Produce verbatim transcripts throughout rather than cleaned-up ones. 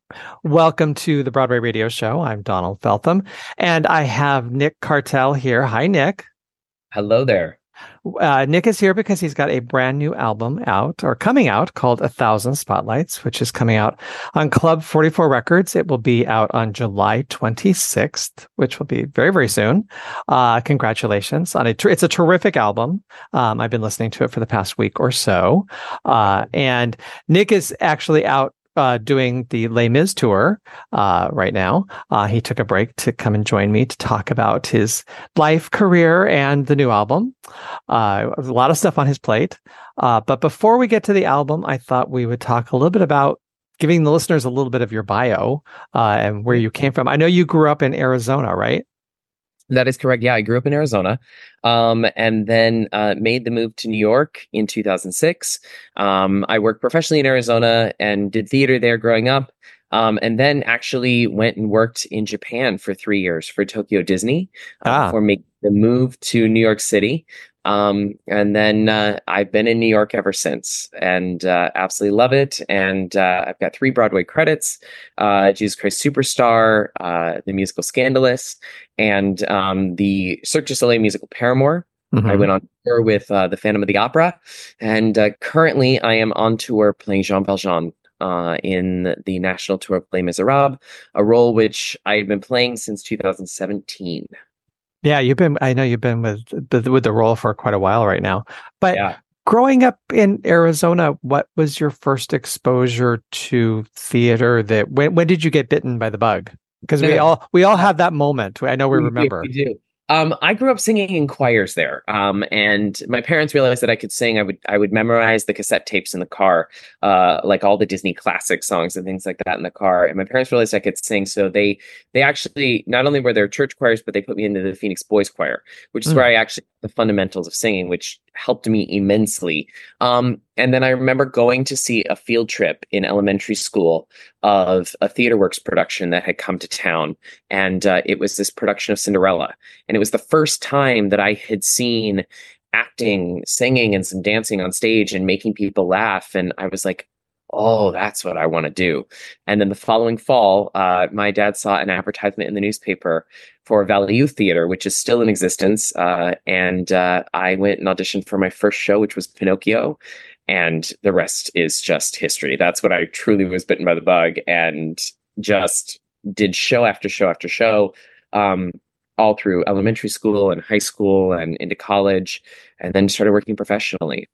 Welcome to the Broadway Radio Show. I'm Donald Feltham, and I have Nick Cartel here. Hi, Nick. Hello there. Uh, Nick is here because he's got a brand new album out or coming out called A Thousand Spotlights, which is coming out on Club forty-four Records. It will be out on July twenty-sixth, which will be very, very soon. Uh, congratulations on it. It's a terrific album. Um, I've been listening to it for the past week or so. Uh, and Nick is actually out Uh, doing the Les Mis tour uh, right now. Uh, he took a break to come and join me to talk about his life, career, and the new album. Uh, a lot of stuff on his plate. Uh, but before we get to the album, I thought we would talk a little bit about giving the listeners a little bit of your bio uh, and where you came from. I know you grew up in Arizona, right? That is correct. Yeah, I grew up in Arizona, um, and then uh, made the move to New York in two thousand six. Um, I worked professionally in Arizona and did theater there growing up, um, and then actually went and worked in Japan for three years for Tokyo Disney uh, Ah, before making the move to New York City. Um, and then uh, I've been in New York ever since, and uh, absolutely love it. And uh, I've got three Broadway credits: uh, Jesus Christ Superstar, uh, the musical Scandalous, and um, the Cirque du Soleil musical Paramore. I mhm. went on tour with uh, the Phantom of the Opera, and uh, currently I am on tour playing Jean Valjean uh, in the national tour of Les Miserables, a role which I've been playing since two thousand seventeen. Yeah, you've been, I know you've been with the, with the role for quite a while right now. But Yeah. growing up in Arizona, what was your first exposure to theater? That when when did you get bitten by the bug? Because we all we all have that moment. I know we We do, we remember. do. Um, I grew up singing in choirs there, um, and my parents realized that I could sing. I would I would memorize the cassette tapes in the car, uh, like all the Disney classic songs and things like that in the car. And my parents realized I could sing, so they they actually not only were there church choirs, but they put me into the Phoenix Boys Choir, which is where Mm. I actually the fundamentals of singing, which helped me immensely. Um, and then I remember going to see a field trip in elementary school of a TheaterWorks production that had come to town, and uh, it was this production of Cinderella. And it was the first time that I had seen acting, singing, and some dancing on stage and making people laugh. And I was like, oh, that's what I want to do. And then the following fall, uh, my dad saw an advertisement in the newspaper for Valley Youth Theater, which is still in existence. Uh, and uh, I went and auditioned for my first show, which was Pinocchio. And the rest is just history. That's when I truly was bitten by the bug and just did show after show after show. Um, all through elementary school and high school and into college, and then started working professionally.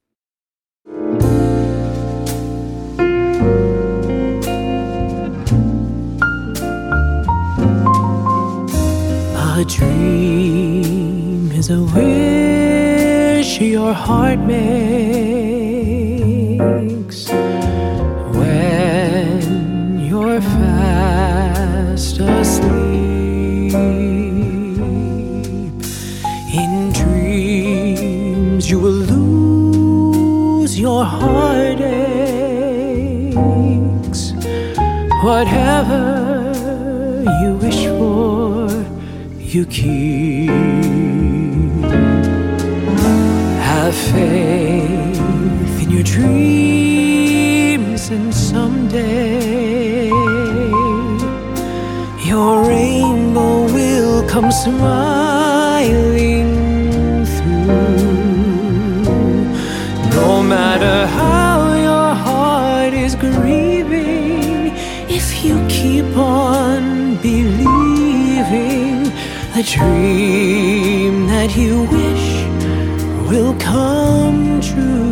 A dream is a wish your heart makes when you're fast asleep. In dreams you will lose your heartaches. Whatever you wish for, you keep. Have faith in your dreams, and someday your rainbow will come smiling through. No matter how your heart is grieving, if you keep on believing, the dream that you wish will come true.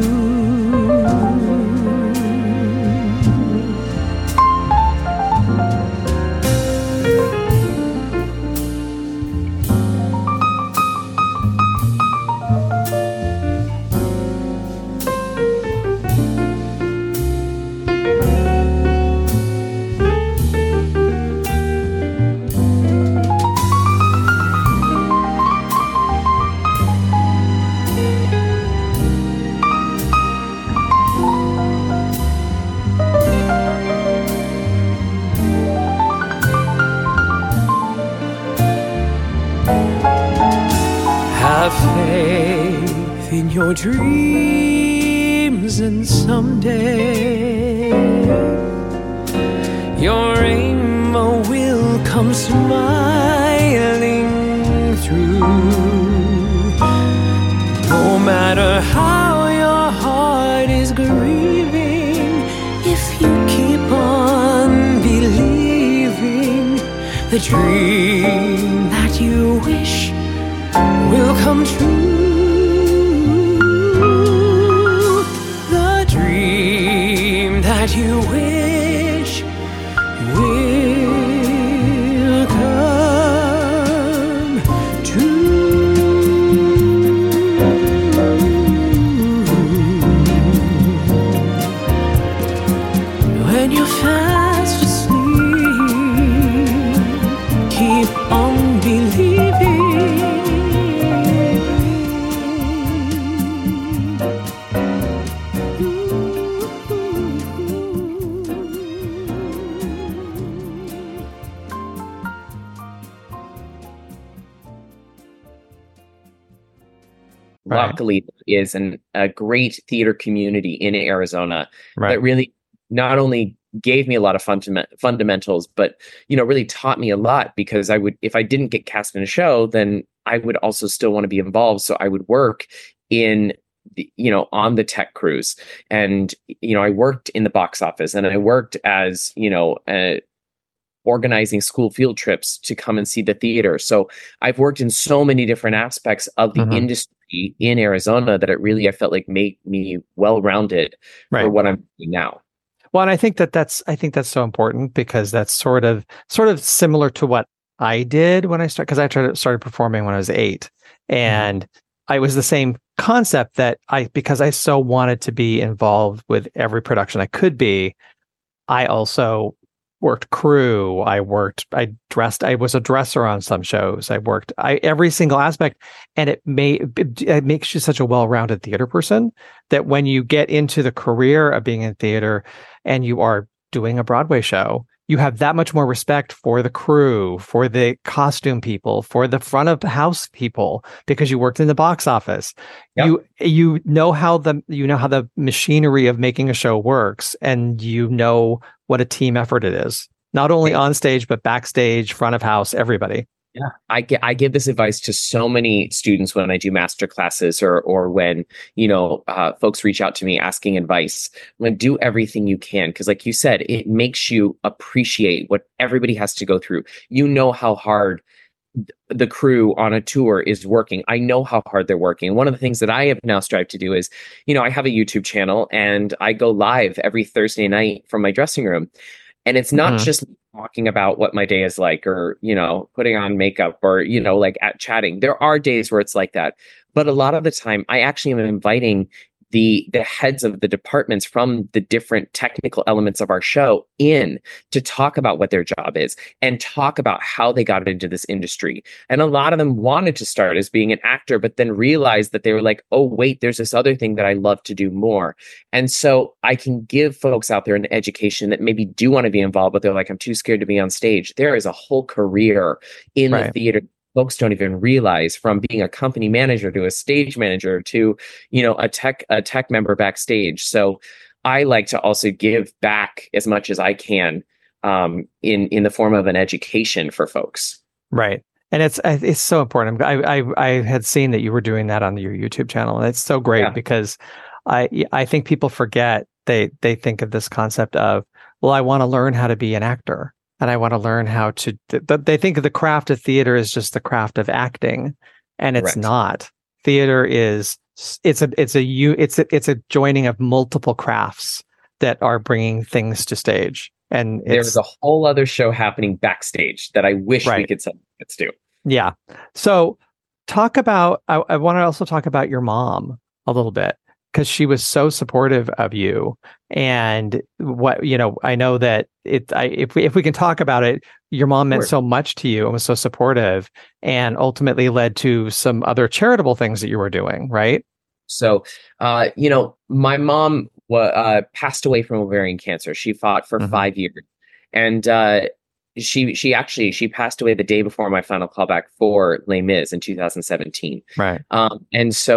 Have faith in your dreams, and someday your rainbow will come smiling through. No matter how your heart is grieving, if you keep on believing, the dream that you wish will come true. The dream that you wish will come true. When you're fast asleep, keep on believing. Right. Luckily, there is an, a great theater community in Arizona Right. that really not only gave me a lot of fundament, fundamentals, but, you know, really taught me a lot, because I would, if I didn't get cast in a show, then I would also still want to be involved. So I would work in, the, you know, on the tech crews, and, you know, I worked in the box office, and I worked as, you know, uh, organizing school field trips to come and see the theater. So I've worked in so many different aspects of the Mhm. industry in Arizona that it really, I felt like, made me well-rounded Right. for what I'm doing now. Well, and I think that that's I think that's so important, because that's sort of sort of similar to what I did when I started, because I started started performing when I was eight, and I was the same concept that I because I so wanted to be involved with every production I could be. I also worked crew. I worked. I dressed. I was a dresser on some shows. I worked. I every single aspect, and it may it, it makes you such a well-rounded theater person that when you get into the career of being in theater, and you are doing a Broadway show, you have that much more respect for the crew, for the costume people, for the front of the house people, because you worked in the box office. Yep. You you know how the you know how the machinery of making a show works, and you know what a team effort it is. Not only on stage, but backstage, front of house, everybody. Yeah, I get I give this advice to so many students when I do master classes, or or when, you know, uh, folks reach out to me asking advice. When do everything you can, because, like you said, it makes you appreciate what everybody has to go through. You know how hard the crew on a tour is working. I know how hard they're working. One of the things that I have now strived to do is, you know, I have a YouTube channel, and I go live every Thursday night from my dressing room. And it's not Mhm. just talking about what my day is like, or, you know, putting on makeup, or, you know, like at chatting. There are days where it's like that. But a lot of the time, I actually am inviting the the heads of the departments from the different technical elements of our show in to talk about what their job is, and talk about how they got into this industry. And a lot of them wanted to start as being an actor, but then realized that they were like, oh, wait, there's this other thing that I love to do more. And so I can give folks out there an education that maybe do want to be involved, but they're like, I'm too scared to be on stage. There is a whole career in Right. the theater folks don't even realize, from being a company manager to a stage manager to, you know, a tech a tech member backstage. So I like to also give back as much as I can, um, in in the form of an education for folks. Right. And it's I- it's so important. I, I I had seen that you were doing that on your YouTube channel, and it's so great, Yeah. because I I think people forget, they they think of this concept of, well, I want to learn how to be an actor, and I want to learn how to th- they think of the craft of theater as just the craft of acting, and it's Correct. not. Theater is it's a it's a you it's a, it's a joining of multiple crafts that are bringing things to stage. And There's it's a whole other show happening backstage that I wish we Right. could send tickets to. Yeah. So talk about, I, I want to also talk about your mom a little bit, because she was so supportive of you. And what, you know, I know that it, I, if we, if we can talk about it, your mom meant Sure. so much to you and was so supportive, and ultimately led to some other charitable things that you were doing, right? So, uh, you know, my mom wa- uh, passed away from ovarian cancer. She fought for Mhm. five years, and uh, she she actually she passed away the day before my final callback for Les Mis in two thousand seventeen. Right. Um, and so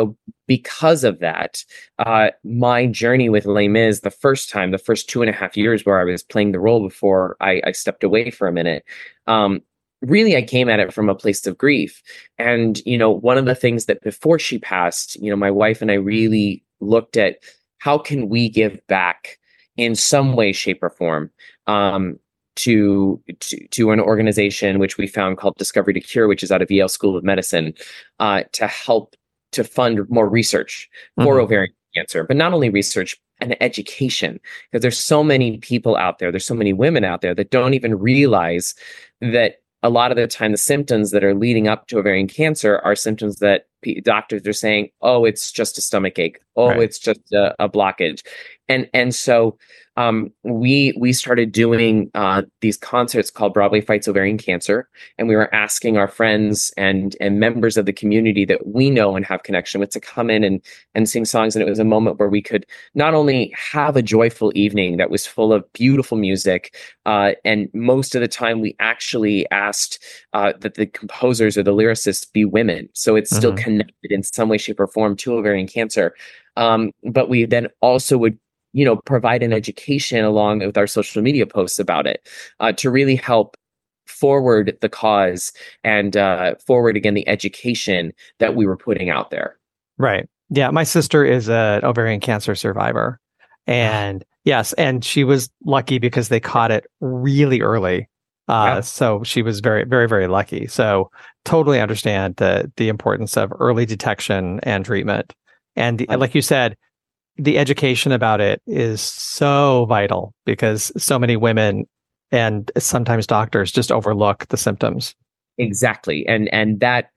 because of that, uh, my journey with Les Mis, the first time, the first two and a half years where I was playing the role before I, I stepped away for a minute, um, really I came at it from a place of grief. And, you know, one of the things that before she passed, you know, my wife and I really looked at how can we give back in some way, shape, or form, um, to, to to an organization which we found called Discovery to Cure, which is out of Yale School of Medicine, uh, to help to fund more research for Mhm. ovarian cancer, but not only research and education, because there's so many people out there, there's so many women out there that don't even realize that a lot of the time the symptoms that are leading up to ovarian cancer are symptoms that p- doctors are saying, oh, it's just a stomach ache. Oh, Right. it's just a, a blockage. And and so um, we we started doing uh, these concerts called Broadway Fights Ovarian Cancer, and we were asking our friends and and members of the community that we know and have connection with to come in and and sing songs. And it was a moment where we could not only have a joyful evening that was full of beautiful music, uh, and most of the time we actually asked uh, that the composers or the lyricists be women, so it's still Mhm. connected in some way, shape, or form to ovarian cancer. Um, but we then also would, you know, provide an education along with our social media posts about it, uh, to really help forward the cause and uh, forward again the education that we were putting out there. Right. Yeah. My sister is an ovarian cancer survivor. And yes, and she was lucky because they caught it really early. Uh, Yeah. So she was very, very, very lucky. So totally understand the the importance of early detection and treatment. And the, Um, like you said, the education about it is so vital because so many women and sometimes doctors just overlook the symptoms. Exactly. And and that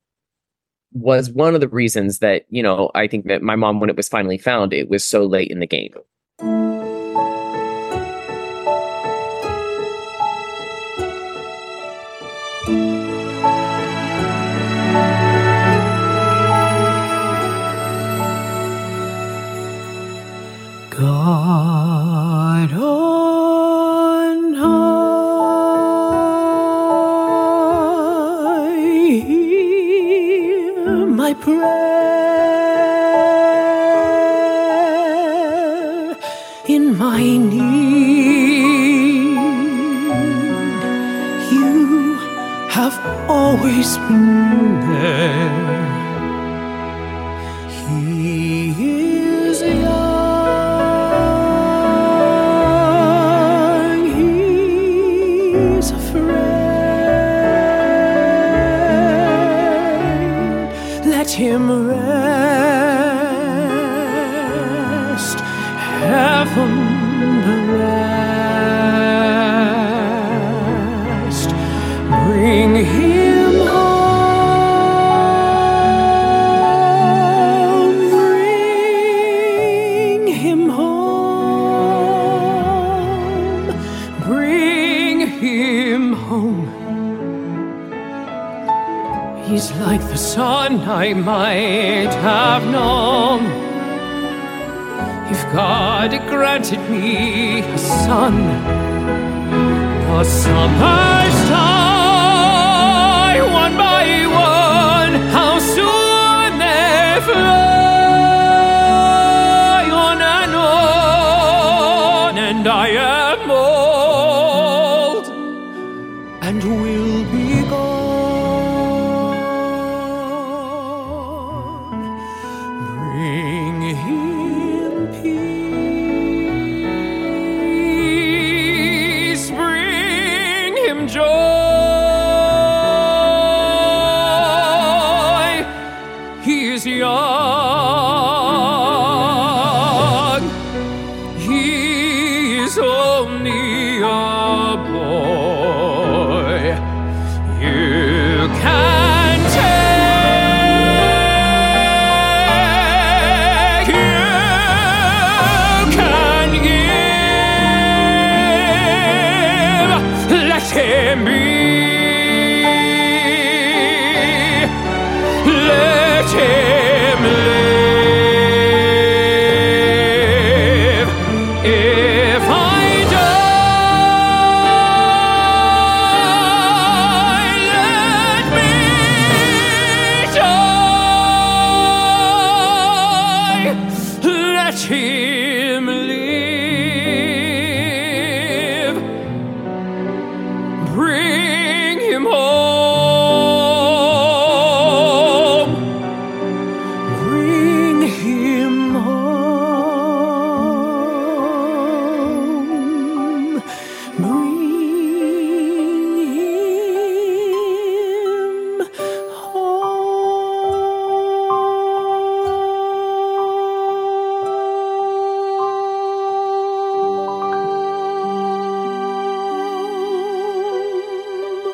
was one of the reasons that, you know, I think that my mom, when it was finally found, it was so late in the game. God on high, hear my prayer in my need. You have always been there. He is young, he's afraid. Let him rest, heaven the rest. Bring him home, bring him home, bring him home. He's like the son I might have known if God had granted me a son. The summers die one by one, how soon they fly on and on, and I am old and will be gone. Bring him peace, bring him joy. He is young, he is only a boy. You can take, you can give, let him be, let him live. If I die, let me die him home. Bring him home. Bring him home.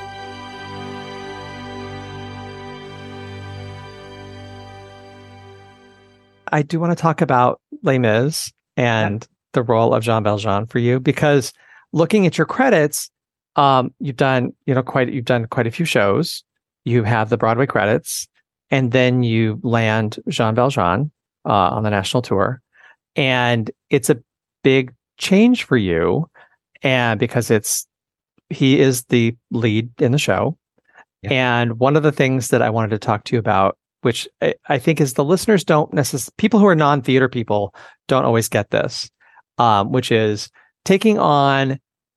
I do want to talk about Les Mis and the role of Jean Valjean for you, because looking at your credits, um, you've done, you know, quite you've done quite a few shows. You have the Broadway credits, and then you land Jean Valjean uh, on the national tour, and it's a big change for you, and because it's he is the lead in the show. Yeah. And one of the things that I wanted to talk to you about, which I, I think is the listeners don't necessarily, people who are non-theater people don't always get this, um, which is taking on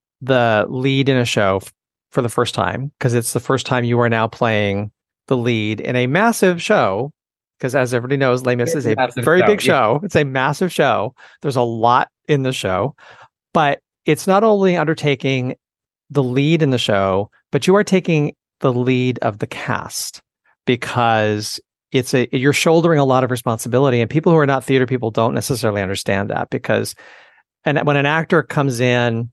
the lead in a show f- for the first time, because it's the first time you are now playing the lead in a massive show. Because as everybody knows, Les Mis is a Massive very show, big yeah. show. It's a massive show. There's a lot in the show, but it's not only undertaking the lead in the show, but you are taking the lead of the cast, because it's a you're shouldering a lot of responsibility, and people who are not theater people don't necessarily understand that, because and when an actor comes in,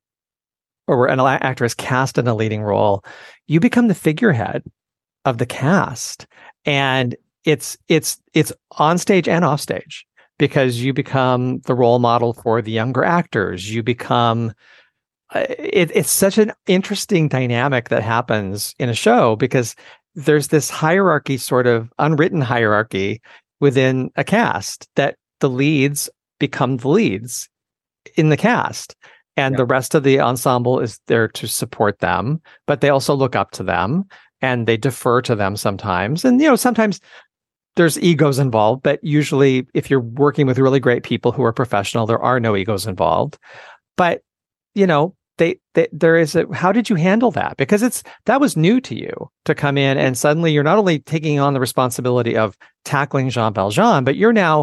or an actor is cast in a leading role, you become the figurehead of the cast, and it's it's it's on stage and off stage, because you become the role model for the younger actors. You become uh, it, it's such an interesting dynamic that happens in a show, because there's this hierarchy, sort of unwritten hierarchy within a cast, that the leads become the leads in the cast, and Yeah. the rest of the ensemble is there to support them, but they also look up to them and they defer to them sometimes. And, you know, sometimes there's egos involved, but usually if you're working with really great people who are professional, there are no egos involved. But, you know, They, they, there is a, how did you handle that? Because it's, that was new to you, to come in and suddenly you're not only taking on the responsibility of tackling Jean Valjean, but you're now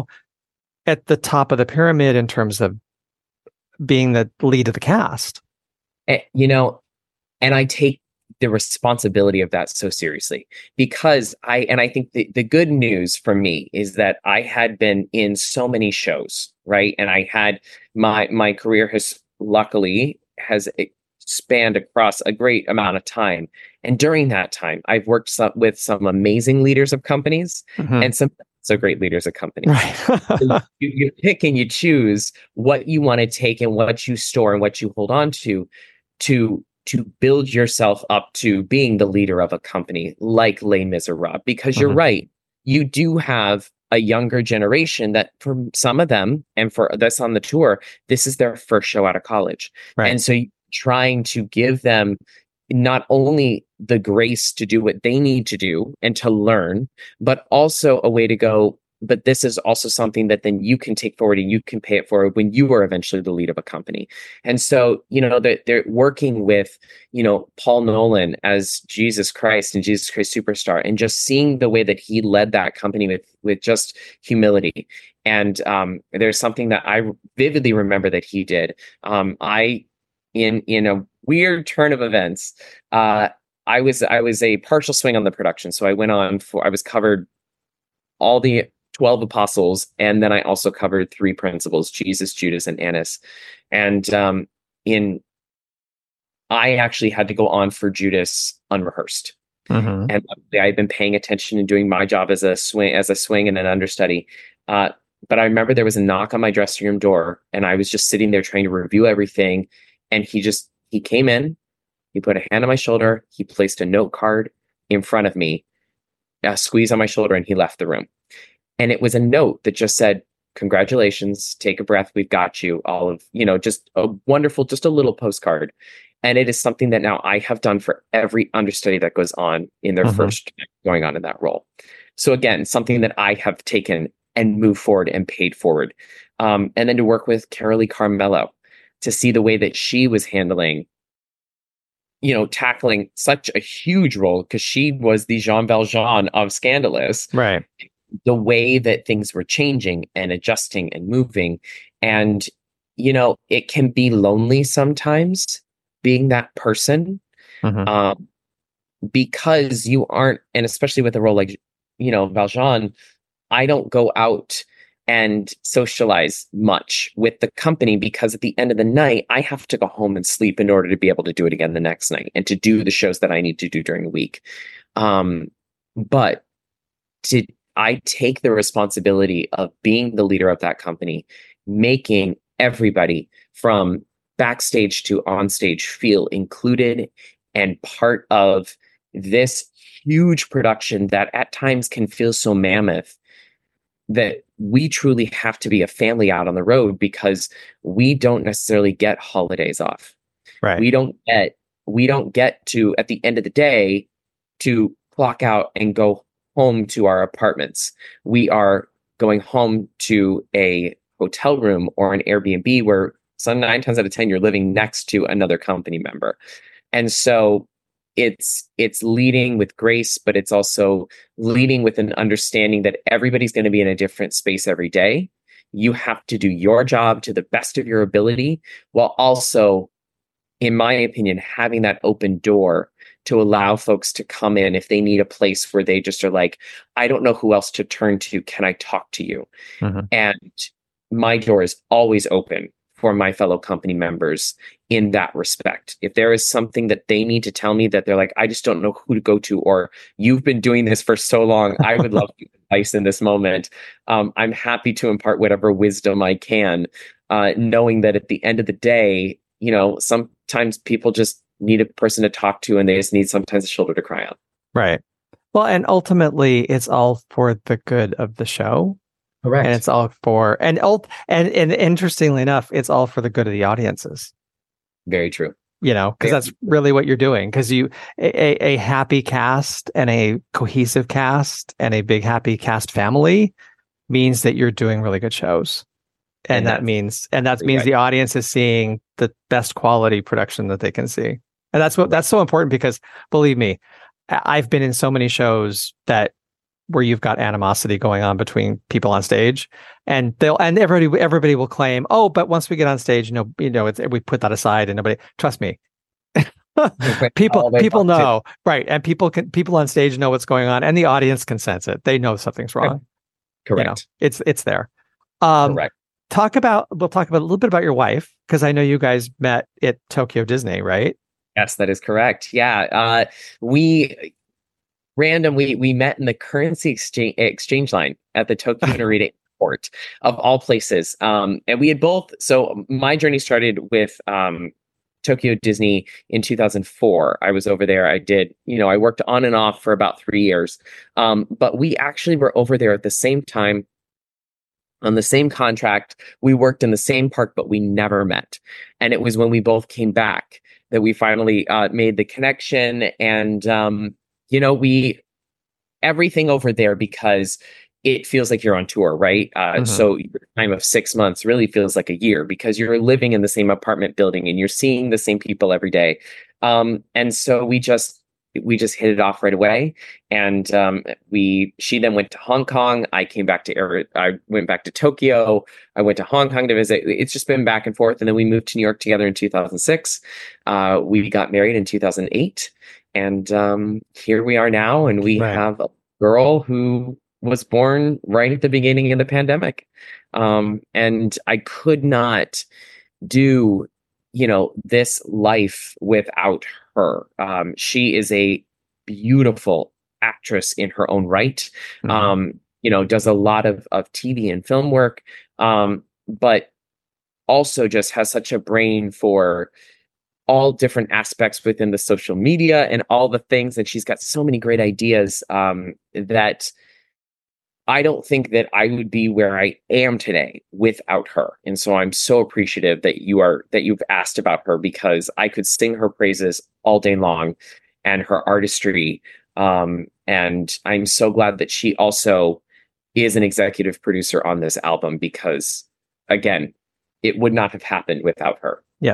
at the top of the pyramid in terms of being the lead of the cast. Eh, you know, and I take the responsibility of that so seriously, because I, and I think the, the good news for me is that I had been in so many shows, right? And I had, my, my career has luckily has spanned across a great amount of time. And during that time, I've worked some, with some amazing leaders of companies Mhm. and some so great leaders of companies. Right. So you, you pick and you choose what you want to take and what you store and what you hold on to, to to build yourself up to being the leader of a company like Les Miserables. Because you're Mhm. right, you do have a younger generation that, for some of them, and for this on the tour, this is their first show out of college. Right. And so you're trying to give them not only the grace to do what they need to do and to learn, but also a way to go, but this is also something that then you can take forward and you can pay it forward when you are eventually the lead of a company. And so, you know, they're, they're working with, you know, Paul Nolan as Jesus Christ and Jesus Christ Superstar, and just seeing the way that he led that company with, with just humility. And um, there's something that I vividly remember that he did. Um, I, in, in a weird turn of events, uh, I was, I was a partial swing on the production. So I went on for, I was covered all the twelve apostles, and then I also covered three principals: Jesus, Judas, and Annas. And um, in, I actually had to go on for Judas unrehearsed, Mhm. and I had been paying attention and doing my job as a swing, as a swing and an understudy. Uh, but I remember there was a knock on my dressing room door, and I was just sitting there trying to review everything. And he just, he came in, he put a hand on my shoulder, he placed a note card in front of me, a squeeze on my shoulder, and he left the room. And it was a note that just said, "Congratulations, take a breath, we've got you." All of, you know, just a wonderful, just a little postcard. And it is something that now I have done for every understudy that goes on in their Mhm. first going on in that role. So again, something that I have taken and moved forward and paid forward. Um, and then to work with Carolee Carmello, to see the way that she was handling, you know, tackling such a huge role because she was the Jean Valjean of Scandalous. Right. The way that things were changing and adjusting and moving. And, you know, it can be lonely sometimes being that person. Mm-hmm. Um, because you aren't, and especially with a role like, you know, Valjean, I don't go out and socialize much with the company because at the end of the night, I have to go home and sleep in order to be able to do it again the next night and to do the shows that I need to do during the week. Um, but to, I take the responsibility of being the leader of that company, making everybody from backstage to onstage feel included and part of this huge production that at times can feel so mammoth that we truly have to be a family out on the road because we don't necessarily get holidays off. Right. We don't get, we don't get to, at the end of the day, to clock out and go home to our apartments. We are going home to a hotel room or an Airbnb where some nine times out of ten, you're living next to another company member. And so it's it's leading with grace, but it's also leading with an understanding that everybody's going to be in a different space every day. You have to do your job to the best of your ability, while also, in my opinion, having that open door to allow folks to come in if they need a place where they just are like, I don't know who else to turn to. Can I talk to you? Mm-hmm. And my door is always open for my fellow company members in that respect. If there is something that they need to tell me that they're like, I just don't know who to go to, or you've been doing this for so long, I would love advice in this moment. Um, I'm happy to impart whatever wisdom I can, uh, knowing that at the end of the day, you know, sometimes people just need a person to talk to and they just need sometimes a shoulder to cry on. Right. Well, and ultimately it's all for the good of the show. Correct. And it's all for, and, and, and interestingly enough, it's all for the good of the audiences. Very true. You know, because that's really what you're doing. Because you, a, a happy cast and a cohesive cast and a big happy cast family means that you're doing really good shows. And, and that means, and that means right. the audience is seeing the best quality production that they can see. And that's what, that's so important because believe me, I've been in so many shows that where you've got animosity going on between people on stage, and they'll and everybody everybody will claim, oh, but once we get on stage, you know, you know, it's, we put that aside, and nobody, trust me, people people know, to. Right, and people can people on stage know what's going on, and the audience can sense it. They know something's wrong. Correct. You know, it's it's there. Um, Correct. Talk about we'll talk about a little bit about your wife because I know you guys met at Tokyo Disney, right? Yes, that is correct. Yeah, uh, we. Random, we we met in the currency exchange exchange line at the Tokyo Narita Airport, of all places. Um, and we had both. So my journey started with um, Tokyo Disney in two thousand four. I was over there. I did, you know, I worked on and off for about three years. Um, but we actually were over there at the same time on the same contract. We worked in the same park, but we never met. And it was when we both came back that we finally uh, made the connection. And um, you know, we, everything over there, because it feels like you're on tour, right? Uh, mm-hmm. So your time of six months really feels like a year because you're living in the same apartment building and you're seeing the same people every day. Um, and so we just, we just hit it off right away. And um, we, she then went to Hong Kong. I came back to, I went back to Tokyo. I went to Hong Kong to visit. It's just been back and forth. And then we moved to New York together in two thousand six. Uh, we got married in two thousand eight. And um, here we are now, and we right. have a girl who was born right at the beginning of the pandemic. Um, and I could not do, you know, this life without her. Um, she is a beautiful actress in her own right. Mm-hmm. Um, you know, does a lot of, of T V and film work, um, but also just has such a brain for all different aspects within the social media and all the things. And she's got so many great ideas um, that I don't think that I would be where I am today without her. And so I'm so appreciative that you are, that you've asked about her, because I could sing her praises all day long and her artistry. Um, and I'm so glad that she also is an executive producer on this album, because again, it would not have happened without her. Yes.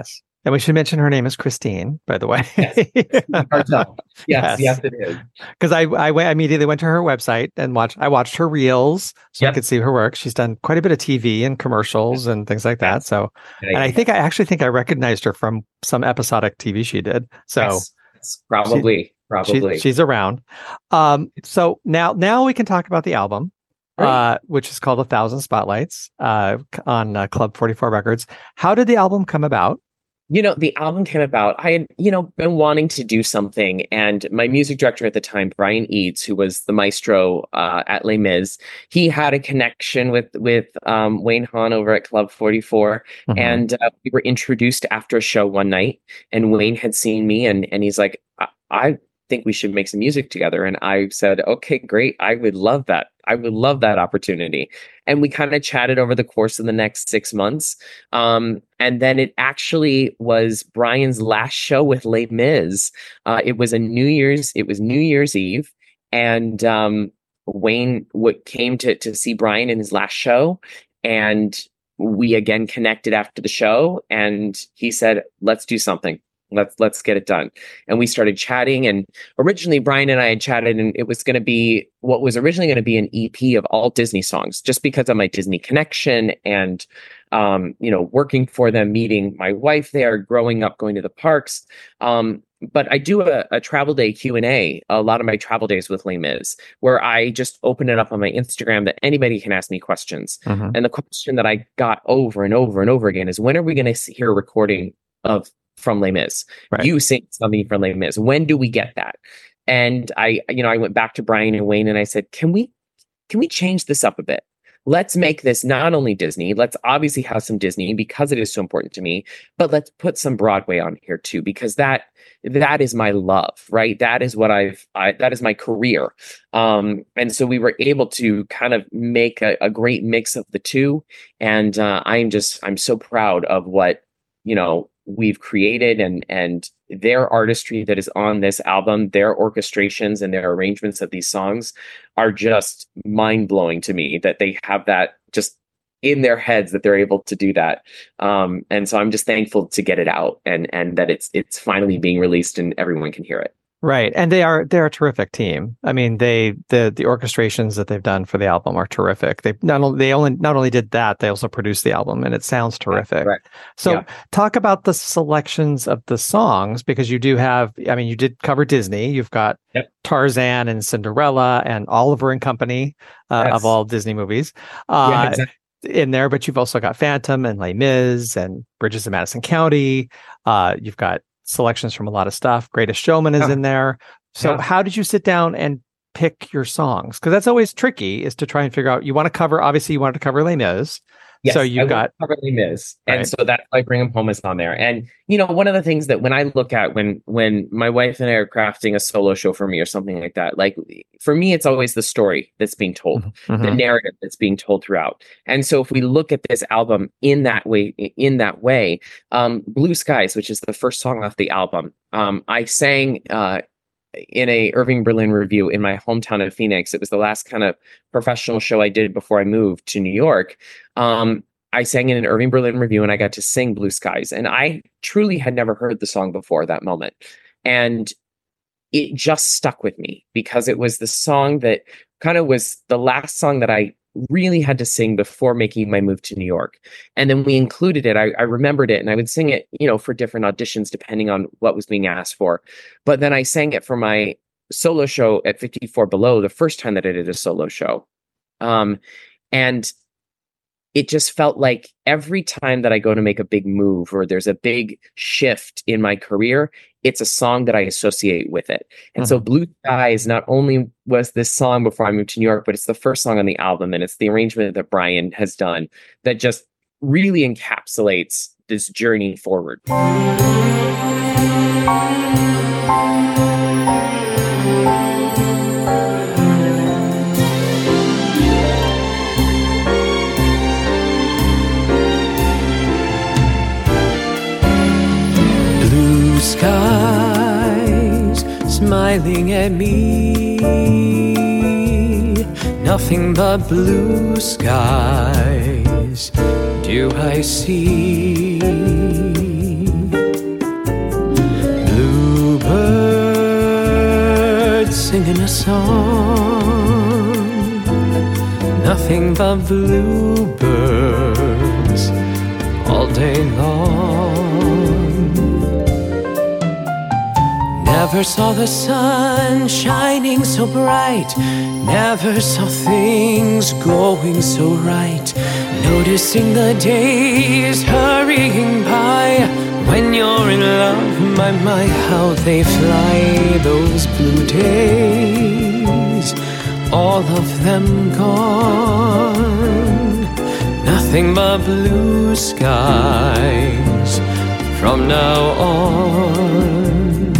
And we should mention her name is Christine, by the way. Yes, Cartel. Yes. Yes, yes, it is. Because I, I went- I immediately went to her website and watched. I watched her reels so I Yep. could see her work. She's done quite a bit of T V and commercials and things like that. So, and I think I actually think I recognized her from some episodic T V she did. So Yes, yes, probably, probably. She, she's around. Um, so now, now we can talk about the album, Right. uh, which is called A Thousand Spotlights, uh, on uh, Club forty-four Records. How did the album come about? You know, the album came about. I had, you know, been wanting to do something, and my music director at the time, Brian Eads, who was the maestro uh, at Les Mis, he had a connection with with um, Wayne Hahn over at Club forty-four, Mhm. and uh, we were introduced after a show one night, and Wayne had seen me, and and he's like, I, I think we should make some music together, and I said, okay, great, I would love that. I would love that opportunity. And we kind of chatted over the course of the next six months. Um, and then it actually was Brian's last show with Les Mis. Uh, it was a New Year's, it was New Year's Eve. And um, Wayne w- came to, to see Brian in his last show. And we again connected after the show. And he said, let's do something. Let's let's get it done. And we started chatting. And originally Brian and I had chatted, and it was going to be what was originally going to be an E P of all Disney songs, just because of my Disney connection and um, you know, working for them, meeting my wife there, growing up, going to the parks. Um, but I do a, a travel day Q and A, a lot of my travel days with Les Mis, where I just open it up on my Instagram that anybody can ask me questions. Mhm. And the question that I got over and over and over again is, when are we going to hear a recording of from Les Mis? Right. You sing something from Les Mis. When do we get that? And I, you know, I went back to Brian and Wayne and I said, can we, can we change this up a bit? Let's make this not only Disney. Let's obviously have some Disney because it is so important to me, but let's put some Broadway on here too, because that, that is my love, right? That is what I've, I, that is my career. Um, and so we were able to kind of make a, a great mix of the two. And uh, I'm just, I'm so proud of what, you know, we've created, and and their artistry that is on this album, their orchestrations and their arrangements of these songs are just mind-blowing to me, that they have that just in their heads, that they're able to do that. Um, and so I'm just thankful to get it out, and and that it's it's finally being released and everyone can hear it. Right. And they are, they're a terrific team. I mean, they, the, the orchestrations that they've done for the album are terrific. They not only, they only, not only did that, they also produced the album, and it sounds terrific. Right. So Yeah. talk about the selections of the songs, because you do have, I mean, you did cover Disney. You've got Yep. Tarzan and Cinderella and Oliver and Company, uh, Yes. of all Disney movies. Uh, Yeah, exactly. in there, but you've also got Phantom and Les Mis and Bridges of Madison County. Uh, you've got selections from a lot of stuff. Greatest Showman is Yeah. in there. So Yeah. how did you sit down and pick your songs? Because that's always tricky, is to try and figure out, you want to cover, obviously you wanted to cover Les Mis. Yes, So I you've want got, to cover Les Mis, and Right. so that's why Bring 'Em Home is on there. And you know, one of the things that when I look at when when my wife and I are crafting a solo show for me or something like that, like for me, it's always the story that's being told, the Mhm. narrative that's being told throughout. And so if we look at this album in that way, in that way, um, Blue Skies, which is the first song off the album, um, I sang uh, in a Irving Berlin review in my hometown of Phoenix. It was the last kind of professional show I did before I moved to New York. Um, I sang in an Irving Berlin review, and I got to sing Blue Skies. And I truly had never heard the song before that moment. And it just stuck with me because it was the song that kind of was the last song that I really had to sing before making my move to New York. And then we included it. I, I remembered it, and I would sing it, you know, for different auditions depending on what was being asked for. But then I sang it for my solo show at fifty-four Below, the first time that I did a solo show. Um, and it just felt like every time that I go to make a big move or there's a big shift in my career, it's a song that I associate with it. And so Blue Skies not only was this song before I moved to New York, but it's the first song on the album, and it's the arrangement that Brian has done that just really encapsulates this journey forward. Blue skies smiling at me, nothing but blue skies do I see. singing a song. Nothing but bluebirds all day long. Never saw the sun shining so bright. Never saw things going so right. Noticing the days hurrying by. When you're in love, my, my, how they fly. Those blue days, all of them gone. Nothing but blue skies from now on.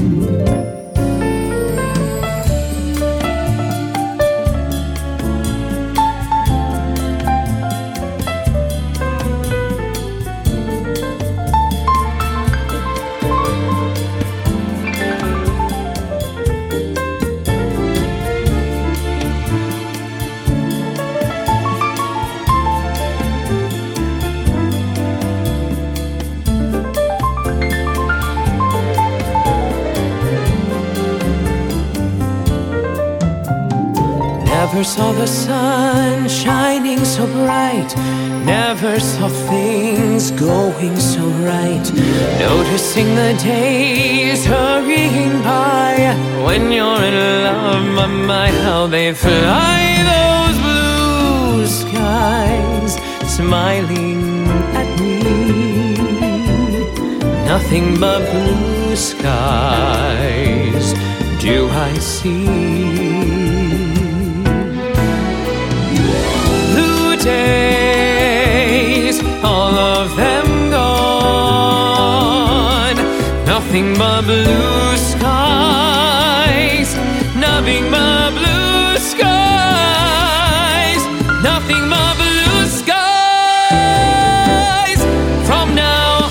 Never saw the sun shining so bright. Never saw things going so right. Noticing the days hurrying by. When you're in love, my, my, how they fly. Those blue skies smiling at me. Nothing but blue skies do I see. Days, all of them gone. Nothing but blue skies. Nothing but blue skies. Nothing but blue skies from now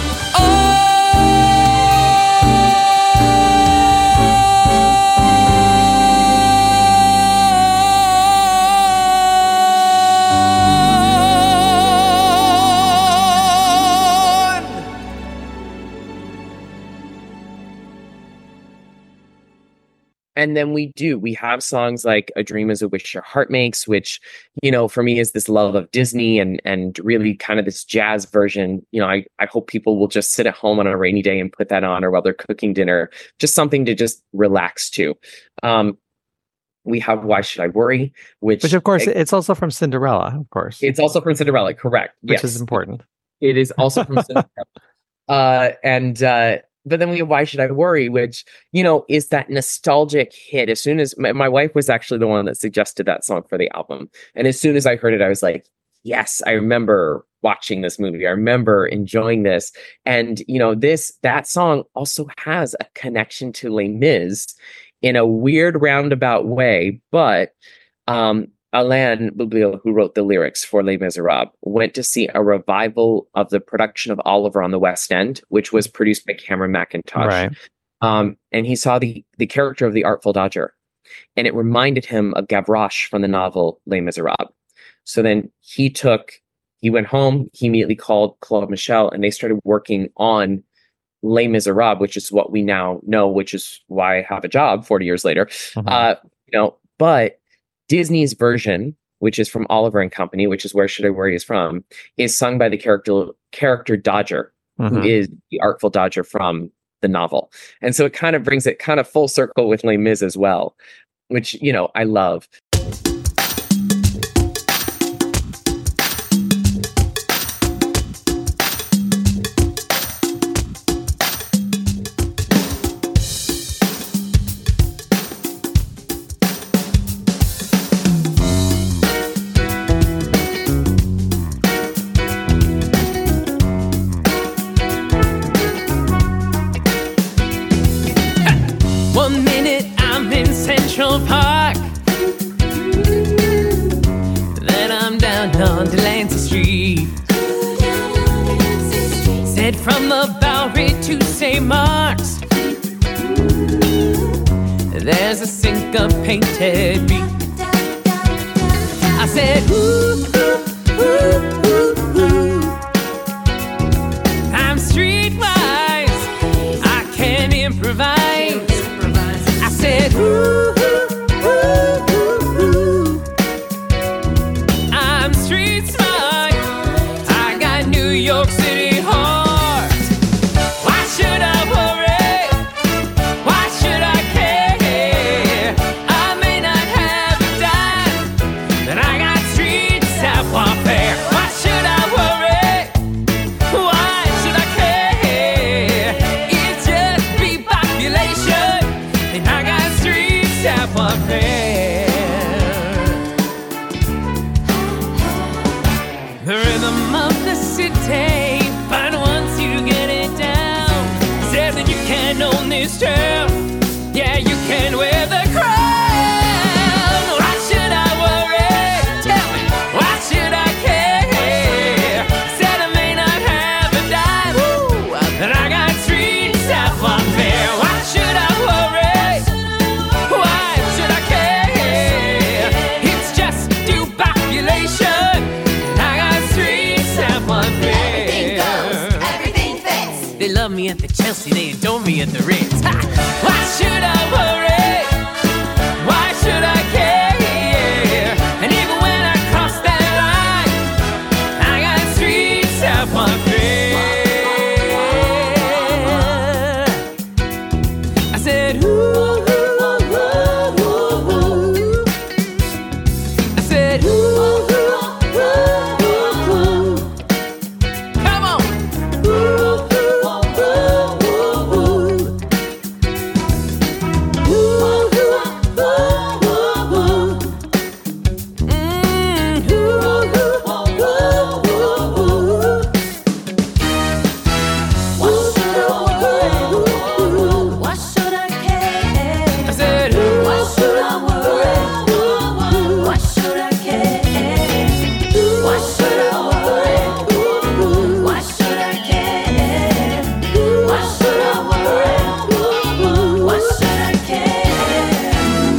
And then we do, we have songs like A Dream Is a Wish Your Heart Makes, which, you know, for me is this love of Disney and and really kind of this jazz version. You know, I, I hope people will just sit at home on a rainy day and put that on, or while they're cooking dinner, just something to just relax to. Um, we have Why Should I Worry, which... Which, of course, it, it's also from Cinderella, of course. It's also from Cinderella, correct. Which yes. is important. It is also from Cinderella. Uh, and... Uh, But then we have Why Should I Worry, which, you know, is that nostalgic hit. As soon as my, my wife was actually the one that suggested that song for the album. And as soon as I heard it, I was like, yes, I remember watching this movie. I remember enjoying this. And, you know, this, that song also has a connection to Les Mis in a weird roundabout way. But, um, Alain Boublil, who wrote the lyrics for Les Miserables, went to see a revival of the production of Oliver on the West End, which was produced by Cameron Mackintosh. Right. Um, and he saw the the character of the Artful Dodger, and it reminded him of Gavroche from the novel Les Miserables. So then he took, he went home, he immediately called Claude Michel, and they started working on Les Miserables, which is what we now know, which is why I have a job forty years later. Mm-hmm. Uh, you know, but Disney's version, which is from Oliver and Company, which is Where Should I Worry is from, is sung by the character character Dodger, mm-hmm. who is the Artful Dodger from the novel. And so it kind of brings it kind of full circle with Les Mis as well, which, you know, I love. Park. Then I'm down on Delancey Street. Said from the Bowery to Saint Mark's, there's a syncopated beat. I said, ooh, ooh, ooh, ooh, ooh. I'm streetwise, I can improvise. I said, ooh, ooh. savoir-faire. The rhythm of the city, but once you get it down, says that you can own this town. Yeah, you can wear the crown. Why should I worry? Tell me, why should I care? Said I may not have a dime, woo, and I got street savoir-faire. Why should I worry? Why should I care? It's just due population. I got street savoir-faire. Everything goes, everything fits. They love me at the Chelsea, they adore me at the Ritz. Ha! Why should I worry? Why should I care? And even when I cross that line, I got street savoir-faire. I said, ooh, ooh, ooh, ooh. I said, ooh, ooh, ooh, ooh. Come on. Ooh, ooh, ooh, ooh, ooh. Ooh, ooh, ooh, ooh. Mm, ooh, ooh, ooh, ooh, ooh. Why should I care? I said, ooh, Why should I worry? Why should I care? Why should I worry? Why should I care? Why should I worry? Why should I care?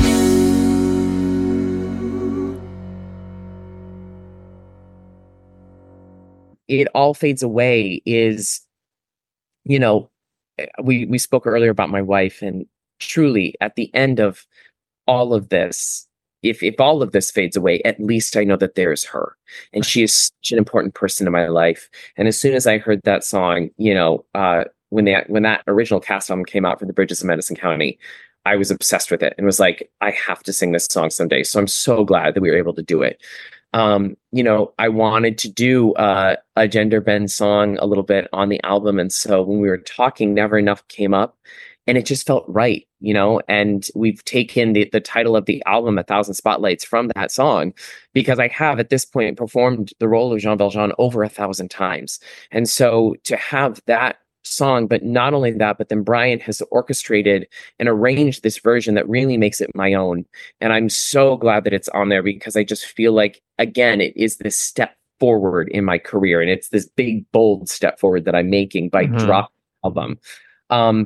It all fades away is, you know, we we spoke earlier about my wife, and truly at the end of all of this, if if all of this fades away, at least I know that there is her, and she is such an important person in my life. And as soon as I heard that song, you know, uh, when that when that original cast album came out for the Bridges of Madison County, I was obsessed with it and was like, I have to sing this song someday. So I'm so glad that we were able to do it. Um, you know, I wanted to do uh, a gender bend song a little bit on the album. And so when we were talking, Never Enough came up, and it just felt right, you know, and we've taken the, the title of the album, A Thousand Spotlights, from that song, because I have at this point performed the role of Jean Valjean over a thousand times. And so to have that song, but not only that, but then Brian has orchestrated and arranged this version that really makes it my own. And I'm so glad that it's on there, because I just feel like, again, it is this step forward in my career. And it's this big, bold step forward that I'm making by Mhm. dropping the album. Um,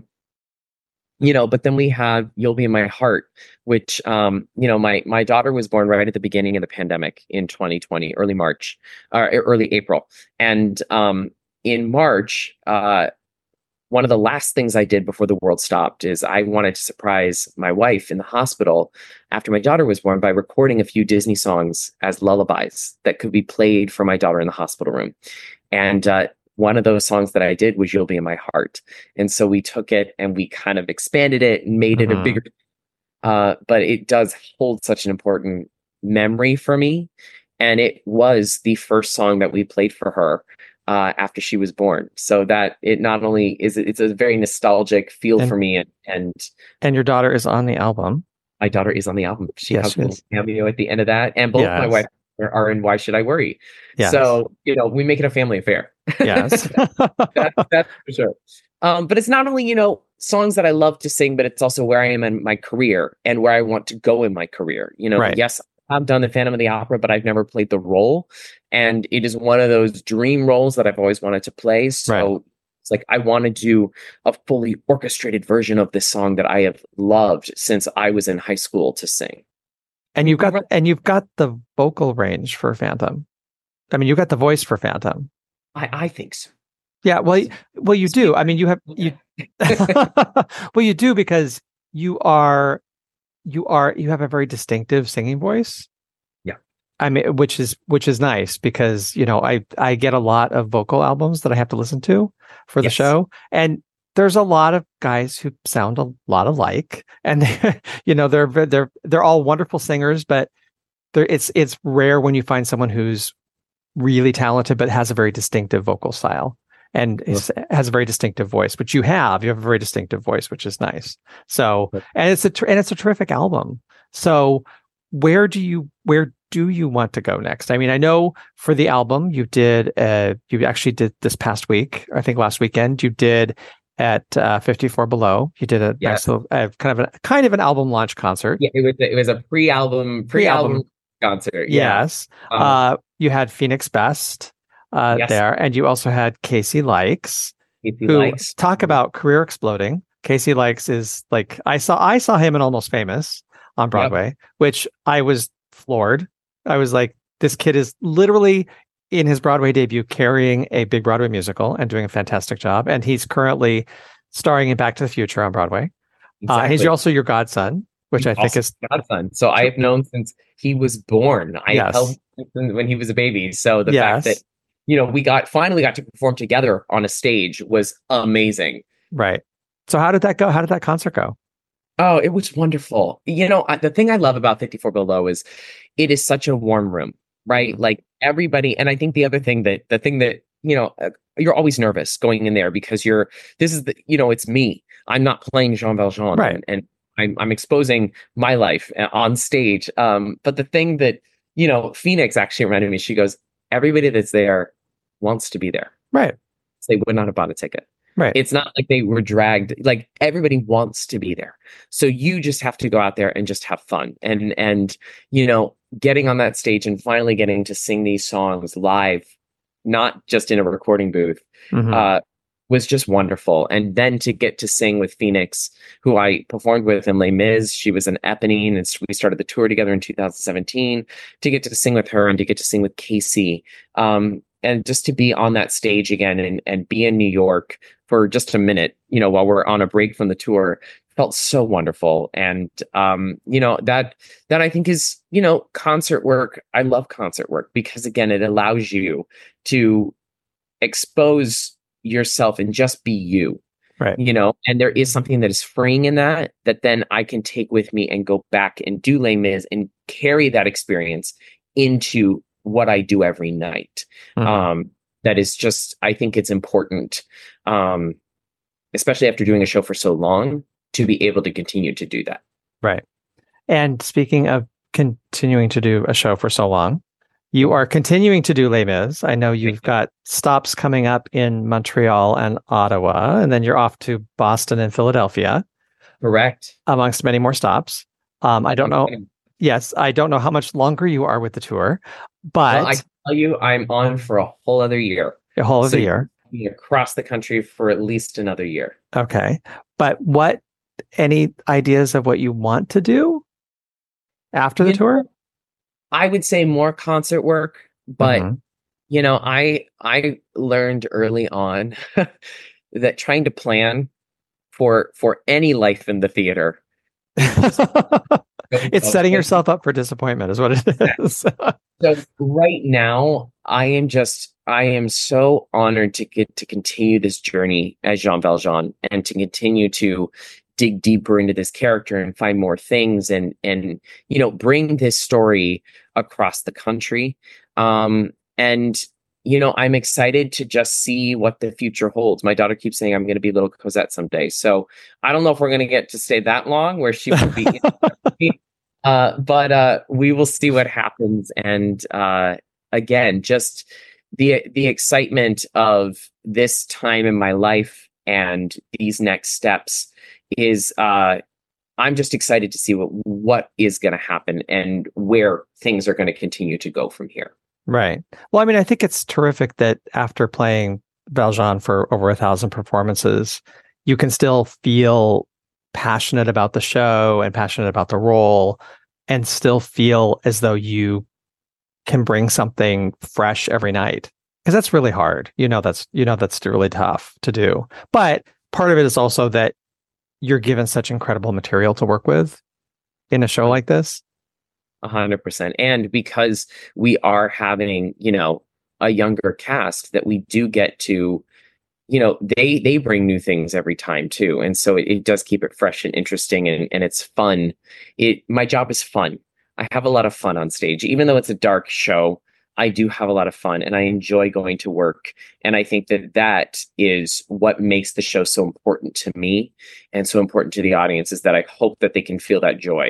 you know, but then we have You'll Be in My Heart, which, um, you know, my, my daughter was born right at the beginning of the pandemic in twenty twenty, early March, or early April. And um, in March, uh, one of the last things I did before the world stopped is I wanted to surprise my wife in the hospital after my daughter was born by recording a few Disney songs as lullabies that could be played for my daughter in the hospital room. And uh, one of those songs that I did was You'll Be in My Heart. And so we took it and we kind of expanded it and made it Mhm. a bigger, uh, but it does hold such an important memory for me. And it was the first song that we played for her uh, after she was born. So that it not only is, it's a very nostalgic feel And- for me. And, and And your daughter is on the album. my daughter is on the album. She Yes, has she a little is. cameo at the end of that. And both my Yes. wife are, are in Why Should I Worry? Yes. So, you know, we make it a family affair. Yes. that, that's for sure. Um, but it's not only, you know, songs that I love to sing, but it's also where I am in my career and where I want to go in my career. You know, Right. yes, I've done the Phantom of the Opera, but I've never played the role. And it is one of those dream roles that I've always wanted to play. So Right. it's like I want to do a fully orchestrated version of this song that I have loved since I was in high school to sing. And you've got and you've got the vocal range for Phantom. I mean, you've got the voice for Phantom. I, I think so. Yeah, well, y- well, you do. I mean, you have you. Well, you do because you are, you are, you have a very distinctive singing voice. Yeah. I mean, which is which is nice because you know I I get a lot of vocal albums that I have to listen to for the Yes. show, and there's a lot of guys who sound a lot alike, and they, you know they're ve- they're they're all wonderful singers, but there it's it's rare when you find someone who's really talented but has a very distinctive vocal style and is, has a very distinctive voice, which you have. You have a very distinctive voice, which is nice. So, But- and it's a ter- and it's a terrific album. So where do you where do you want to go next? I mean, I know for the album you did uh you actually did this past week, I think last weekend, you did at uh, fifty-four Below. You did a Yes. nice little uh, kind of a kind of an album launch concert. Yeah, it was it was a pre-album Pre-album. pre-album concert. Yeah. Yes. Um, Uh, you had Phoenix Best uh, Yes. there, and you also had Casey Likes, if he who likes. talk about career exploding. Casey Likes is like I saw I saw him in Almost Famous on Broadway, which I was floored. I was like, this kid is literally in his Broadway debut carrying a big Broadway musical and doing a fantastic job. And he's currently starring in Back to the Future on Broadway. Uh, he's Exactly. also your godson, which I think Also is godson. So I've known since he was born. I Yes. held him when he was a baby. So the Yes. fact that you know we got finally got to perform together on a stage was amazing. right. So how did that go? How did that concert go? Oh, it was wonderful. You know, I, the thing I love about fifty-four Below is it is such a warm room, right? Mhm. Like everybody, and I think the other thing that the thing that you know uh, you're always nervous going in there because you're this is the you know it's me. I'm not playing Jean Valjean, Right. and, and I'm I'm exposing my life uh, on stage. Um, but the thing that you know Phoenix actually reminded me, she goes, everybody that's there wants to be there. Right. They would not have bought a ticket. Right. It's not like they were dragged. Like everybody wants to be there. So you just have to go out there and just have fun. And and you know, getting on that stage and finally getting to sing these songs live, not just in a recording booth, Mhm. uh, was just wonderful. And then to get to sing with Phoenix, who I performed with in Les Mis, she was an Eponine, and we started the tour together in two thousand seventeen. To get to sing with her and to get to sing with Casey, um, and just to be on that stage again and and be in New York for just a minute, you know, while we're on a break from the tour, felt so wonderful. And um, you know, that that I think is, you know, concert work. I love concert work because again, it allows you to expose yourself and just be you. Right. You know, and there is something that is freeing in that that then I can take with me and go back and do Les Mis and carry that experience into what I do every night. Mhm. Um, that is just, I think it's important, um, especially after doing a show for so long, to be able to continue to do that. Right. And speaking of continuing to do a show for so long, you are continuing to do Les Mis. I know you've got stops coming up in Montreal and Ottawa, and then you're off to Boston and Philadelphia, Correct. amongst many more stops. Um, I don't know. Yes, I don't know how much longer you are with the tour, but Well, I can tell you, I'm on for a whole other year. a whole of So the year. Be across the country for at least another year. Okay. But what, any ideas of what you want to do after the You know, tour? I would say more concert work, but Mhm. you know, I I learned early on that trying to plan for for any life in the theater, It's setting yourself up for disappointment, is what it is. So right now, I am just I am so honored to get to continue this journey as Jean Valjean and to continue to dig deeper into this character and find more things and and you know bring this story across the country. Um, and you know, I'm excited to just see what the future holds. My daughter keeps saying I'm going to be little Cosette someday. So I don't know if we're going to get to stay that long where she will be. Uh, but uh, we will see what happens. And uh, again, just the the excitement of this time in my life and these next steps is uh, I'm just excited to see what what is going to happen and where things are going to continue to go from here. Right. Well, I mean, I think it's terrific that after playing Valjean for over a thousand performances, you can still feel passionate about the show and passionate about the role and still feel as though you can bring something fresh every night. Because that's really hard. You know, that's, you know, that's really tough to do. But part of it is also that you're given such incredible material to work with in a show like this. A hundred percent. And because we are having, you know, a younger cast that we do get to, you know, they they bring new things every time too. And so it, it does keep it fresh and interesting and, and it's fun. It my job is fun. I have a lot of fun on stage. Even though it's a dark show, I do have a lot of fun and I enjoy going to work. And I think that that is what makes the show so important to me and so important to the audience is that I hope that they can feel that joy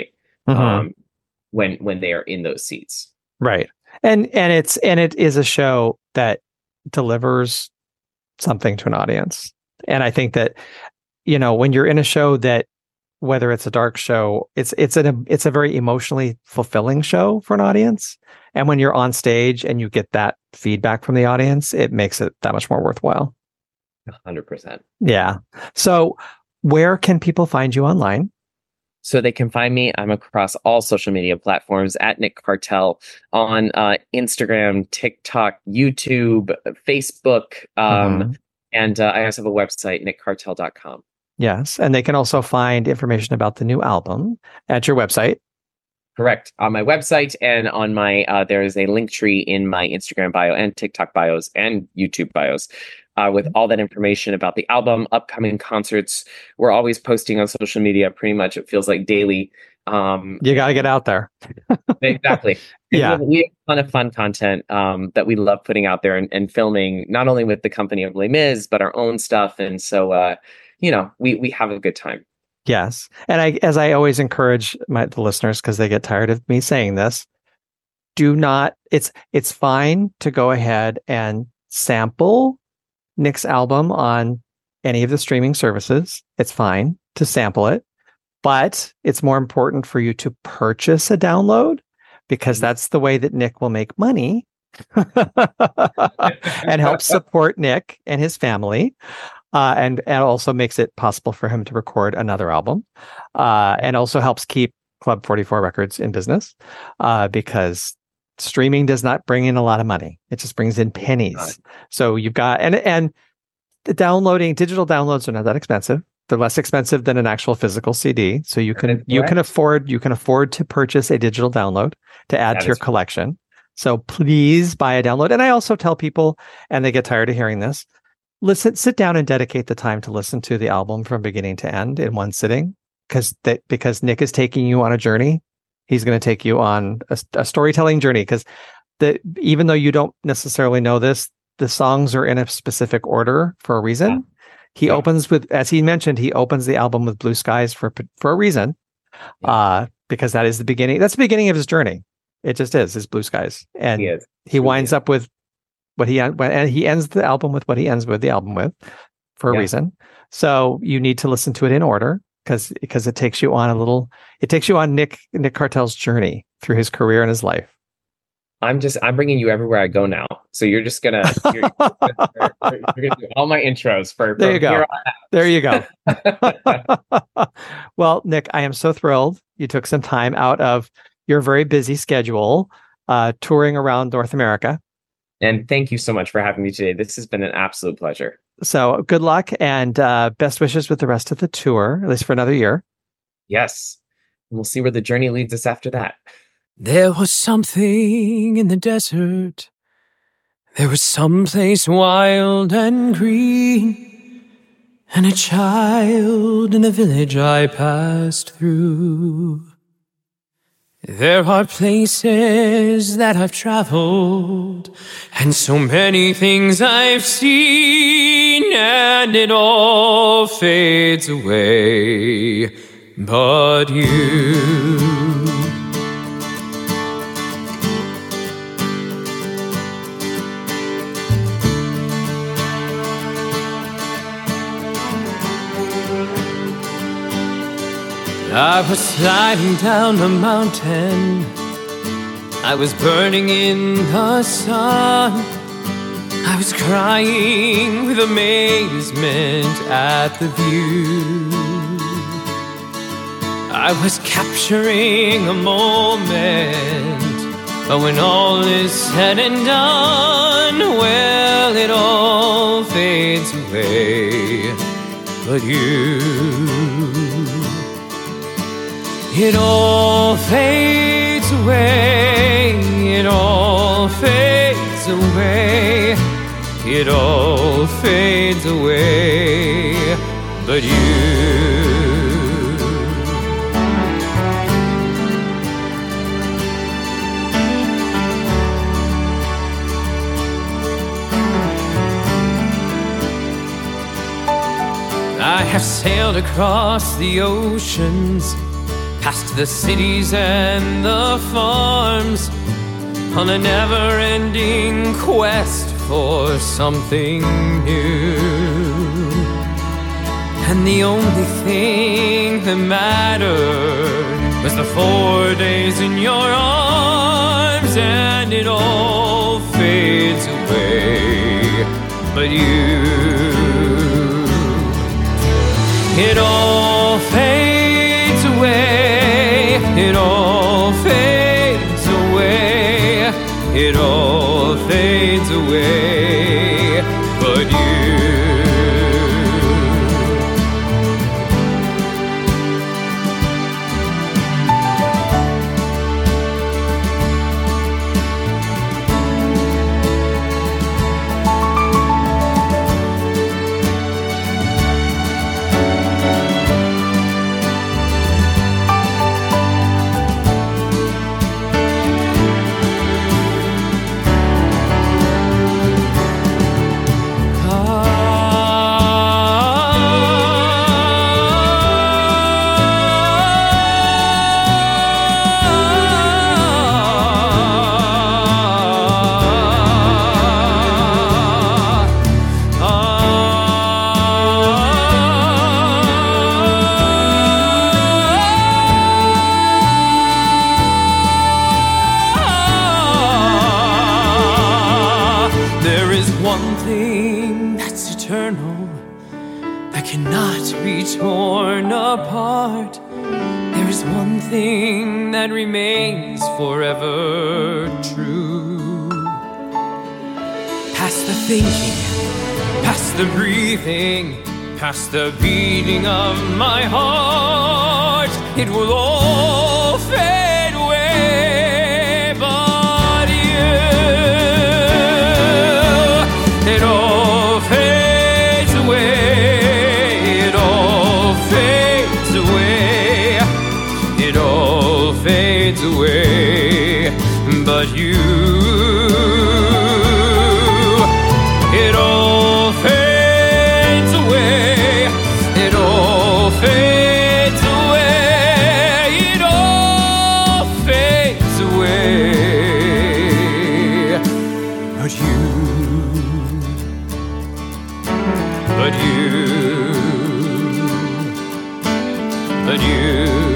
Mhm. um, when when they are in those seats. Right. And and it's and it is a show that delivers something to an audience. And I think that, you know, when you're in a show that, whether it's a dark show, it's it's an it's a very emotionally fulfilling show for an audience. And when you're on stage and you get that feedback from the audience, it makes it that much more worthwhile. one hundred percent. Yeah. So where can people find you online? So they can find me. I'm across all social media platforms at Nick Cartel on uh, Instagram, TikTok, YouTube, Facebook. Um, Mhm. And uh, I also have a website, nick cartel dot com. Yes. And they can also find information about the new album at your website. Correct. On my website and on my, uh, there is a link tree in my Instagram bio and TikTok bios and YouTube bios uh, with all that information about the album, upcoming concerts. We're always posting on social media pretty much, it feels like daily. Um, You got to get out there. exactly. Yeah. We, we have a ton of fun content um, that we love putting out there and, and filming, not only with the company of Les Mis, but our own stuff. And so, uh, you know, we we have a good time. Yes. And I, as I always encourage my the listeners, because they get tired of me saying this, do not, it's, it's fine to go ahead and sample Nick's album on any of the streaming services. It's fine to sample it, but it's more important for you to purchase a download, because that's the way that Nick will make money and help support Nick and his family. Uh, and, and also makes it possible for him to record another album, uh, and also helps keep Club forty-four Records in business, uh, because streaming does not bring in a lot of money. It just brings in pennies. So you've got, and, and the downloading, digital downloads are not that expensive. They're less expensive than an actual physical C D. So you can, you can afford, you can afford to purchase a digital download to add That to your is- collection. So please buy a download. And I also tell people, and they get tired of hearing this, listen, sit down and dedicate the time to listen to the album from beginning to end in one sitting, because that because Nick is taking you on a journey. He's going to take you on a, a storytelling journey, because the even though you don't necessarily know this, the songs are in a specific order for a reason. Yeah. He Yeah. opens with, as he mentioned, he opens the album with Blue Skies for for a reason, Yeah. uh, because that is the beginning. That's the beginning of his journey. It just is, is Blue Skies, and He is. he Truly winds is. up with what he and he ends the album with what he ends with the album with for a Yeah. reason. So you need to listen to it in order, because because it takes you on a little it takes you on Nick Nick Cartel's journey through his career and his life. I'm just, I'm bringing you everywhere I go now. So you're just gonna, you're, you're, you're gonna do all my intros for. There you from here go. There you go. on. Well, Nick, I am so thrilled you took some time out of your very busy schedule, uh, touring around North America. And thank you so much for having me today. This has been an absolute pleasure. So good luck, and uh, best wishes with the rest of the tour, at least for another year. Yes. And we'll see where the journey leads us after that. There was something in the desert. There was someplace wild and green, and a child in a village I passed through. There are places that I've traveled, and so many things I've seen, and it all fades away, but you. I was sliding down a mountain. I was burning in the sun. I was crying with amazement at the view. I was capturing a moment, but when all is said and done, well, it all fades away, but you. It all fades away, it all fades away, it all fades away, but you. I have sailed across the oceans, past the cities and the farms, on a never-ending quest for something new. And the only thing that mattered was the four days in your arms, and it all fades away, but you, it all fades away, it all fades away, it all fades away, but you. One thing that's eternal, that cannot be torn apart. There is one thing that remains forever true. Past the thinking, past the breathing, past the beating of my heart, it will all fade away, but you, it all fades away, it all fades away, it all fades away, but you, it all fades away, it all fades away, it all fades away, but you, but you, but you.